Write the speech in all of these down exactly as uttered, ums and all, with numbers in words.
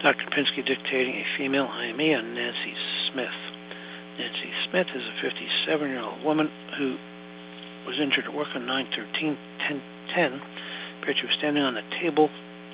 Doctor Pinsky dictating a female I M E on Nancy Smith. Nancy Smith is a fifty-seven-year-old woman who was injured at work on nine thirteen ten ten. Appeared she was standing on the table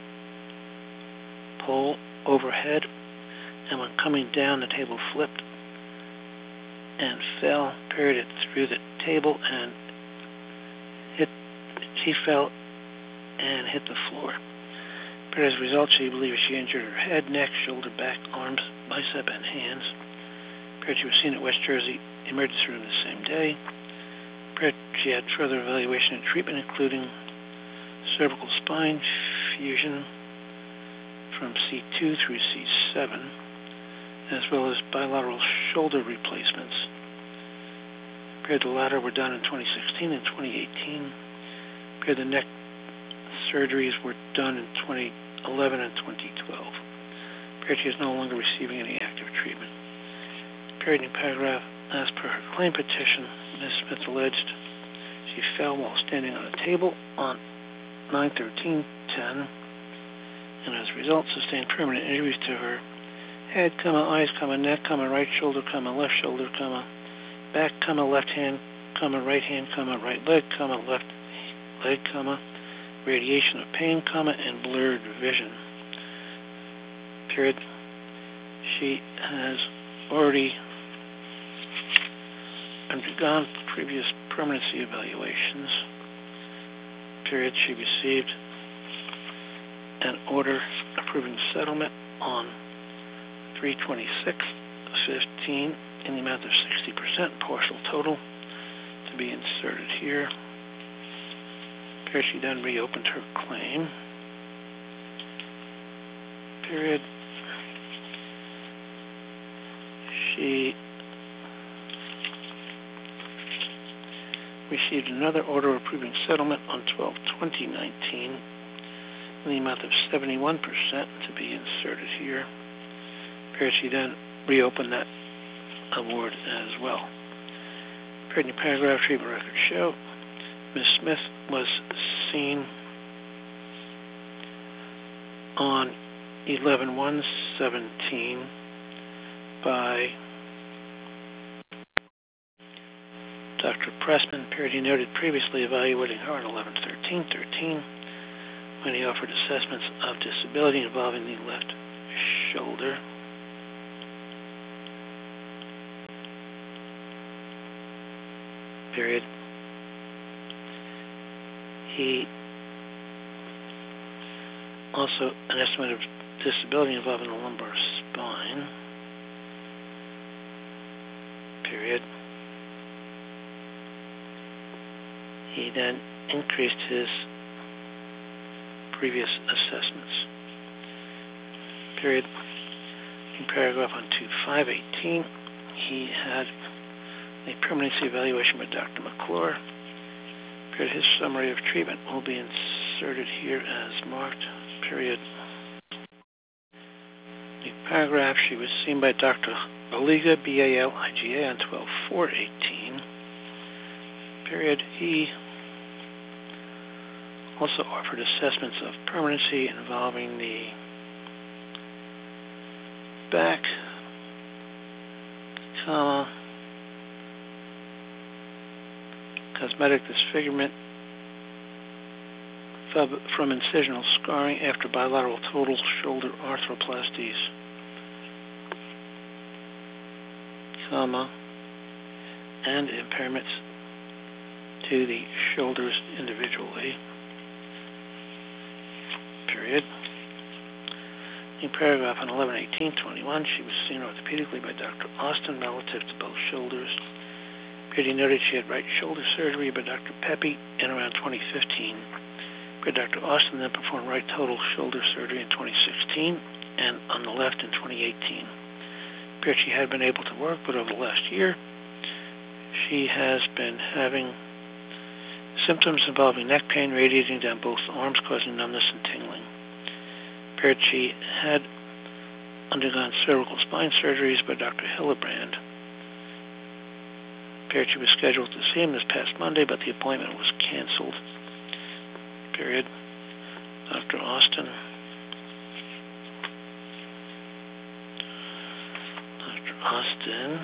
pole overhead, and when coming down, the table flipped and fell. Appeared it through the table and hit. She fell and hit the floor. But as a result, she believes she injured her head, neck, shoulder, back, arms, bicep, and hands. Appeared she was seen at West Jersey emergency room the same day. Appeared she had further evaluation and treatment, including cervical spine fusion from C two through C seven, as well as bilateral shoulder replacements. Appeared the latter were done in twenty sixteen and twenty eighteen. Appeared the neck surgeries were done in twenty eleven and twenty twelve. Appeared she is no longer receiving any active treatment. Appeared in paragraph, as per her claim petition, Miz Smith alleged she fell while standing on a table on nine thirteen ten, and as a result sustained permanent injuries to her head, comma, eyes, comma, neck, comma, right shoulder, comma, left shoulder, comma, back, comma, left hand, comma, right hand, comma, right leg, comma, left leg, comma, radiation of pain, comma, and blurred vision. Period. She has already undergone previous permanency evaluations. Period. She received an order approving settlement on three twenty-six fifteen in the amount of sixty percent partial total to be inserted here. Period. She then reopened her claim. Period. She received another order approving settlement on twelve twenty nineteen in the amount of seventy-one percent to be inserted here. Period. She then reopened that award as well. Period. In paragraph, treatment records show Miz Smith was seen on eleven one seventeen by Doctor Pressman. Period. He noted previously evaluating her on eleven thirteen thirteen when he offered assessments of disability involving the left shoulder. Period. He also an estimate of disability involving the lumbar spine. Period. He then increased his previous assessments. Period. In paragraph on two five eighteen, he had a permanency evaluation by Doctor McClure. Period. His summary of treatment will be inserted here as marked. Period. The paragraph, she was seen by Doctor Baliga, B A L I G A, on twelve four eighteen. Period. He also offered assessments of permanency involving the back, comma, cosmetic disfigurement from incisional scarring after bilateral total shoulder arthroplasties, comma, and impairments to the shoulders individually. Period. In paragraph on eleven eighteen twenty-one, she was seen orthopedically by Doctor Austin relative to both shoulders. Period. He noted she had right shoulder surgery by Doctor Pepe in around twenty fifteen. Period. Doctor Austin then performed right total shoulder surgery in twenty sixteen and on the left in twenty eighteen. Period. She had been able to work, but over the last year, she has been having symptoms involving neck pain radiating down both arms, causing numbness and tingling. Period. She had undergone cervical spine surgeries by Doctor Hillebrand. Period. She was scheduled to see him this past Monday, but the appointment was canceled. Period. Doctor Austin Austin,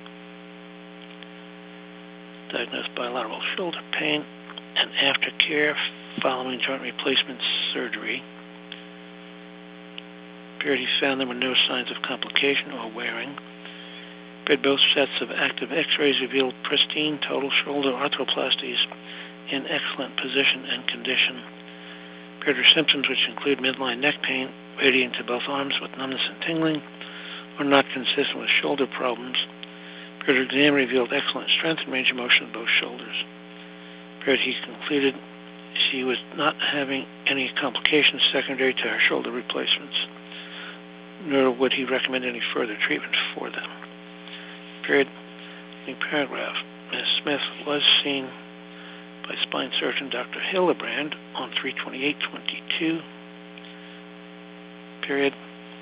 diagnosed bilateral shoulder pain and aftercare following joint replacement surgery. Period, he found there were no signs of complication or wearing. Period, both sets of active x-rays revealed pristine total shoulder arthroplasties in excellent position and condition. Period, her symptoms, which include midline neck pain, radiating to both arms with numbness and tingling, are not consistent with shoulder problems. Period, her exam revealed excellent strength and range of motion of both shoulders. Period, he concluded she was not having any complications secondary to her shoulder replacements, nor would he recommend any further treatment for them. Period. In paragraph, Miz Smith was seen by spine surgeon Doctor Hillebrand on three twenty-eight twenty-two. Period.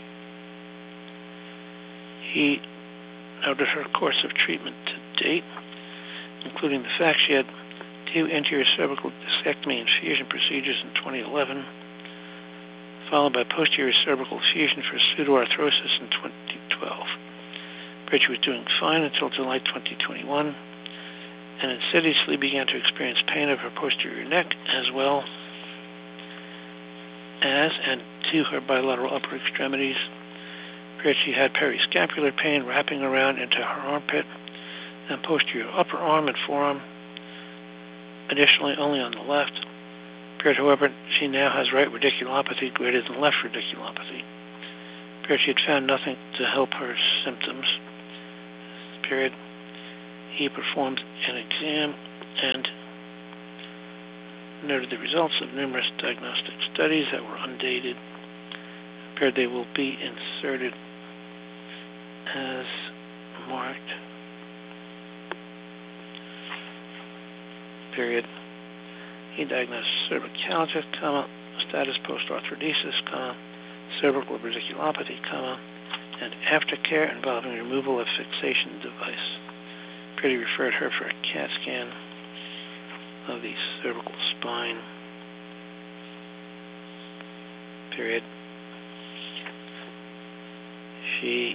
He noted her course of treatment to date, including the fact she had two anterior cervical discectomy and fusion procedures in twenty eleven, followed by posterior cervical fusion for pseudoarthrosis in twenty twelve. She was doing fine until July twenty twenty-one, and insidiously began to experience pain of her posterior neck as well as and to her bilateral upper extremities. She had periscapular pain wrapping around into her armpit and posterior upper arm and forearm, additionally only on the left. However, she now has right radiculopathy greater than left radiculopathy. She had found nothing to help her symptoms. Period. He performed an exam and noted the results of numerous diagnostic studies that were undated. Period. They will be inserted as marked. Period. He diagnosed cervicalgia, comma, status post-arthrodesis, comma, cervical radiculopathy, comma, and aftercare involving removal of fixation device. Pretty referred her for a CAT scan of the cervical spine. Period. She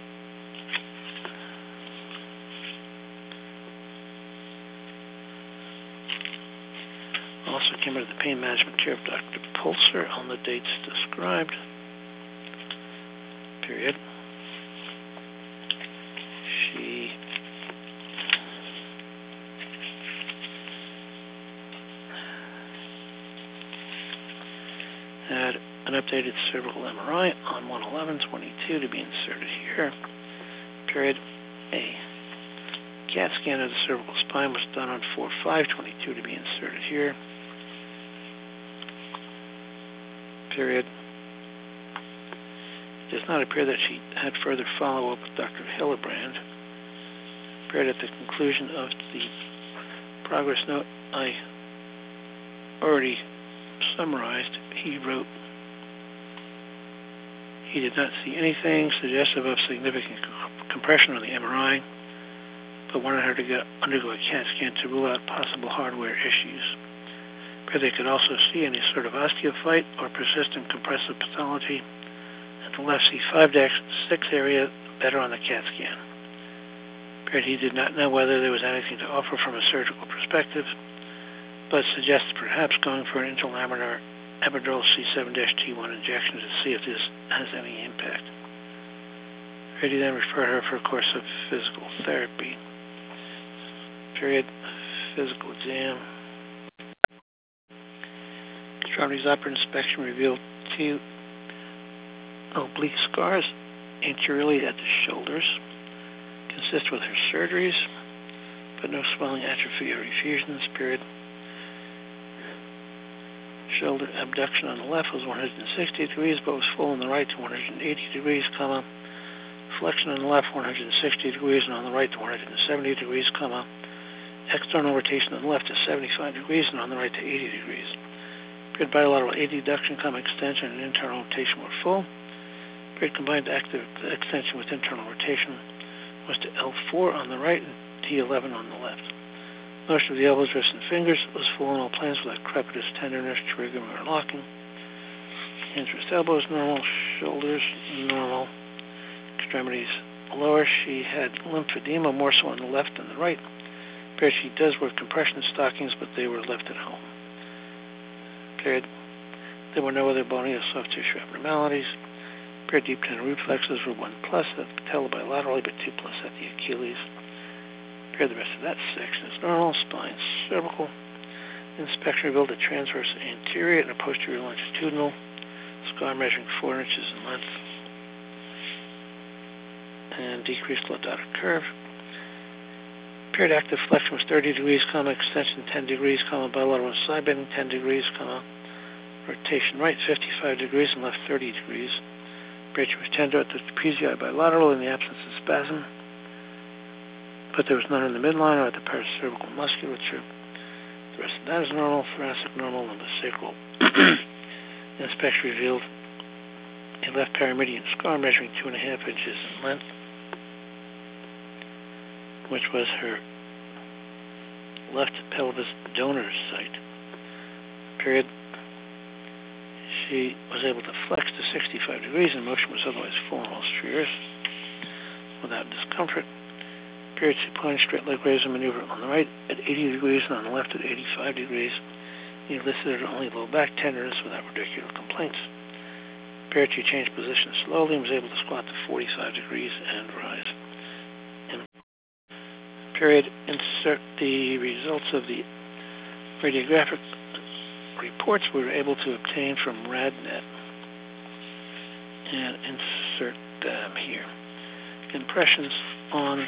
also came under the pain management care of Doctor Pulser on the dates described. Period. She had an updated cervical M R I on one eleven twenty-two to be inserted here. Period. A CAT scan of the cervical spine was done on four five twenty-two to be inserted here. Period. It does not appear that she had further follow-up with Doctor Hillebrand. Period. At the conclusion of the progress note I already summarized, he wrote, he did not see anything suggestive of significant compression on the M R I, but wanted her to get, undergo a CAT scan to rule out possible hardware issues. They could also see any sort of osteophyte or persistent compressive pathology at the left C five six area better on the CAT scan. He did not know whether there was anything to offer from a surgical perspective, but suggested perhaps going for an intralaminar epidural C seven T one injection to see if this has any impact. He then referred her for a course of physical therapy. Period. Physical exam. Extremities upper inspection revealed two oblique scars anteriorly at the shoulders, consist with her surgeries, but no swelling, atrophy, or effusions. Period. Shoulder abduction on the left was one hundred sixty degrees, but was full on the right to one hundred eighty degrees, comma. Flexion on the left one hundred sixty degrees, and on the right to one hundred seventy degrees, comma. External rotation on the left to seventy-five degrees, and on the right to eighty degrees. Period. Bilateral adduction, comma, extension, and internal rotation were full. Period. Combined active extension with internal rotation was to L four on the right and T eleven on the left. Motion of the elbows, wrists, and fingers was full on all planes without crepitus, tenderness, triggering, or locking. Hands, wrists, elbows, normal. Shoulders, normal. Extremities, lower, she had lymphedema, more so on the left than the right. Period. She does wear compression stockings, but they were left at home. Period. There were no other bony or soft tissue abnormalities. Period. Deep tendon reflexes were one plus at the patella bilaterally, but two plus at the Achilles. Period. The rest of that section is normal. Spine, cervical. Inspection revealed a transverse anterior and a posterior longitudinal scar measuring four inches in length and decreased lordotic curve. Period. Active flexion was thirty degrees, comma, extension ten degrees, comma, bilateral side bending ten degrees, comma, rotation right fifty-five degrees and left thirty degrees. Period. She was tender at the trapezii bilateral in the absence of spasm, but there was none in the midline or at the paracervical musculature. The rest of that is normal. Thoracic normal, lumbosacral inspection revealed a left paramedian scar measuring two and a half inches in length, which was her left pelvis donor site. Period. She was able to flex to sixty-five degrees and motion was otherwise full in all spheres without discomfort. Period. Supine straight leg raiser maneuver on the right at eighty degrees and on the left at eighty-five degrees. He elicited only low back tenderness without radicular complaints. Period. She changed position slowly and was able to squat to forty-five degrees and rise. Period. Insert the results of the radiographic reports we were able to obtain from RadNet and insert them here. Impressions on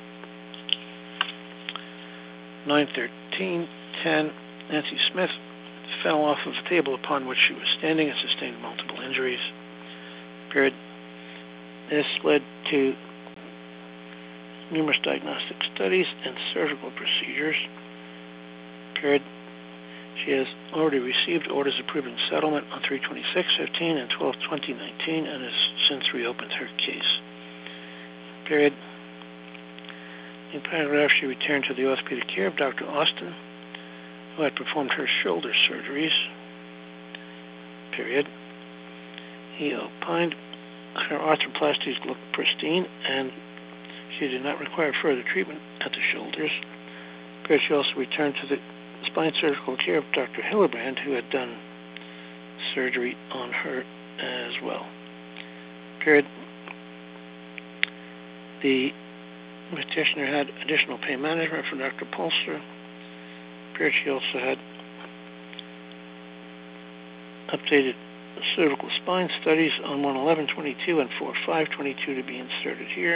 nine thirteen ten. Nancy Smith fell off of a table upon which she was standing and sustained multiple injuries. Period. This led to numerous diagnostic studies and surgical procedures. Period. She has already received orders approving settlement on three twenty-six fifteen and twelve twenty nineteen and has since reopened her case. Period. In paragraph, she returned to the orthopedic care of Doctor Austin, who had performed her shoulder surgeries. Period. He opined her arthroplasties looked pristine and she did not require further treatment at the shoulders. Period. She also returned to the spine surgical care of Doctor Hillebrand, who had done surgery on her as well. Period. The petitioner had additional pain management from Doctor Polster. Period. She also had updated cervical spine studies on one eleven twenty-two and four five twenty-two to be inserted here.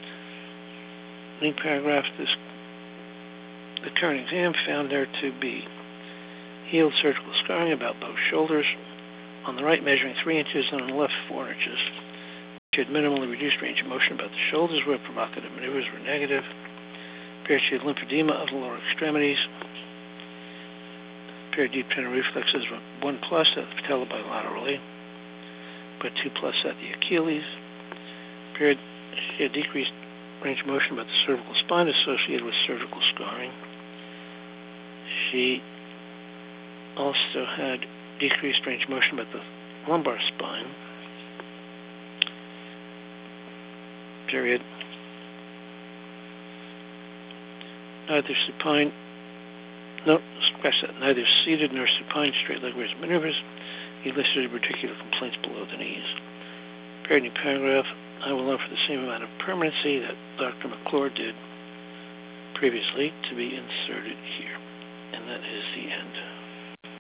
In paragraph, this the current exam found there to be healed surgical scarring about both shoulders, on the right measuring three inches and on the left four inches. She had minimally reduced range of motion about the shoulders where provocative maneuvers were negative. Period. She had lymphedema of the lower extremities. Period. Deep tendon reflexes were one plus at the patella bilaterally, but two plus at the Achilles. Period. She had decreased range of motion about the cervical spine associated with surgical scarring. She also had decreased range of motion about the lumbar spine. Period. Neither supine, no, scratch that, neither seated nor supine straight leg raise maneuvers elicited particular complaints below the knees. Period. New paragraph. I will offer the same amount of permanency that Doctor McClure did previously to be inserted here. And that is the end.